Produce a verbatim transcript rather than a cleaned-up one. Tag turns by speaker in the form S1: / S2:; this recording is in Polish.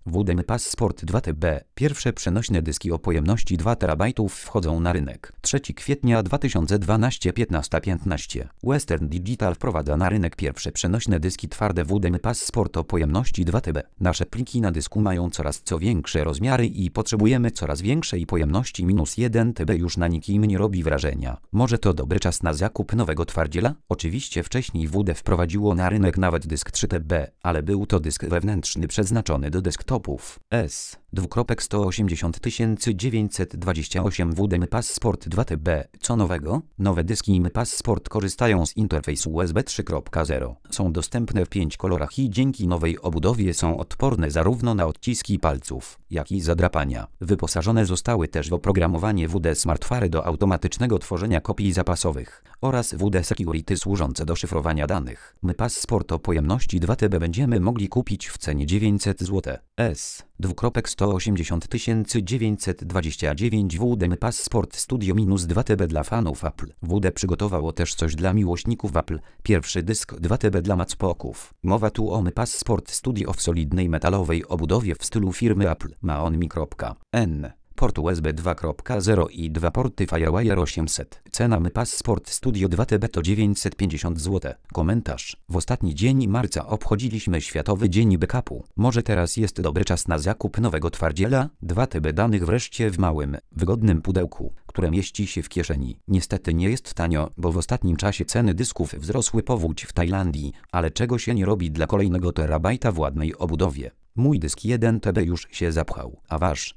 S1: W D M Passport dwa T B. Pierwsze przenośne dyski o pojemności dwa terabajtów wchodzą na rynek. trzeciego kwietnia dwa tysiące dwunastego piętnaście piętnaście. Western Digital wprowadza na rynek pierwsze przenośne dyski twarde W D M Passport o pojemności dwa T B. Nasze pliki na dysku mają coraz co większe rozmiary i potrzebujemy coraz większej pojemności. Minus jeden T B już na nikim nie robi wrażenia. Może to dobry czas na zakup nowego twardziela? Oczywiście wcześniej W D wprowadziło na rynek nawet dysk trzy T B, ale był to dysk wewnętrzny przeznaczony do desktopów. S. sto osiemdziesiąt tysięcy dziewięćset dwadzieścia osiem W D M Passport dwa T B. Co nowego? Nowe dyski M Passport korzystają z interfejsu U S B trzy kropka zero. Są dostępne w pięciu kolorach i dzięki nowej obudowie są odporne zarówno na odciski palców, jak i zadrapania. Wyposażone zostały też w oprogramowanie W D Smartfare do automatycznego tworzenia kopii zapasowych oraz W D Security służące do szyfrowania danych. M Passport o pojemności dwa T B będziemy mogli kupić w cenie dziewięćset złotych. S. sto osiemdziesiąt tysięcy dziewięćset dwadzieścia dziewięć W D M Passport Studio dwa T B dla fanów Apple. W D przygotowało też coś dla miłośników Apple. Pierwszy dysk dwa T B dla macpoków. Mowa tu o M Passport Studio w solidnej metalowej obudowie w stylu firmy Apple. Ma on micro.N. Port U S B dwa kropka zero i dwa porty Firewire osiemset. Cena M Passport Studio dwa T B to dziewięćset pięćdziesiąt złotych. Komentarz. W ostatni dzień marca obchodziliśmy Światowy Dzień Backupu. Może teraz jest dobry czas na zakup nowego twardziela? dwa T B danych wreszcie w małym, wygodnym pudełku, które mieści się w kieszeni. Niestety nie jest tanio, bo w ostatnim czasie ceny dysków wzrosły powódź w Tajlandii, ale czego się nie robi dla kolejnego terabajta w ładnej obudowie. Mój dysk jeden T B już się zapchał, a wasz?